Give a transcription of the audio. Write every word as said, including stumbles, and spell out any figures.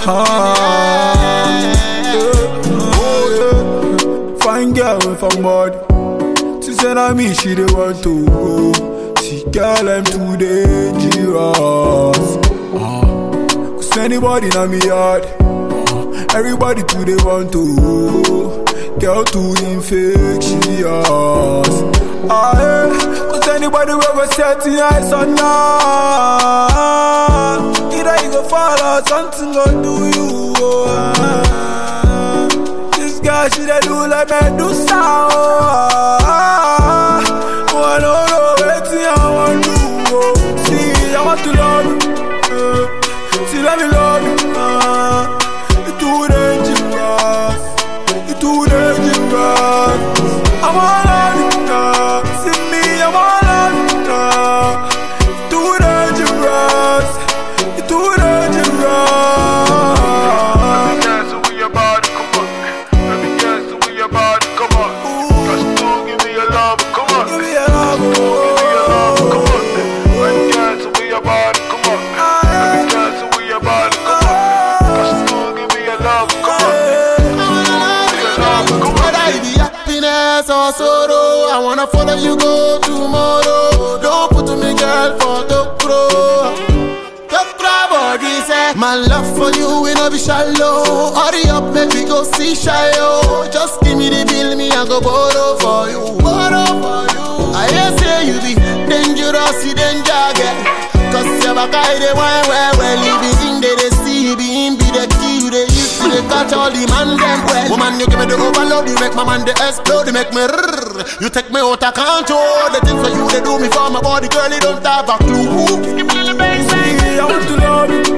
Fine girl with a mud. She said I me, she dey want to go. She girl I'm too dangerous. uh, Cause anybody na me yard, uh, everybody too they want to go. Girl too infectious. Ah, yeah. Cause anybody will go set the eyes on ya. Either you go fall or something go do you. Oh, ah. This girl she dey do like Medusa. Oh, ah. Oh, I don't know wetin I want to do. Oh. See, I want to love you. Uh, see, let me love you. Uh, it's too dangerous. It's too dangerous. I want love you. Uh, see me, I want love you. Uh, it's too dangerous. It's too dangerous. Dance with your body, come on. Let me dance with your body, come on. Cause you give me your love, come on. Give me your love, Give me your love, come on. Let me dance with your body, come on. Let me dance with your body, come on. Cause you give me your love, come on. Whether it be happiness or sorrow, I wanna follow you go tomorrow. Don't put me girl for the pro. The body say my love for you will not be shallow. Hurry up, make we go see Shayo. Just give me the bill, me I go borrow for you. Borrow for you. I hear say you be dangerous, you danger girl. Cause your back I the wine where well you be in there, they see you be in be the key, you they used to they catch all the man them well. Woman you give me the overload, you make my man the explode, you make me rrrr. You take me out of control. The things for you they do me for my body, girl, you don't have a clue. See, I want to love you.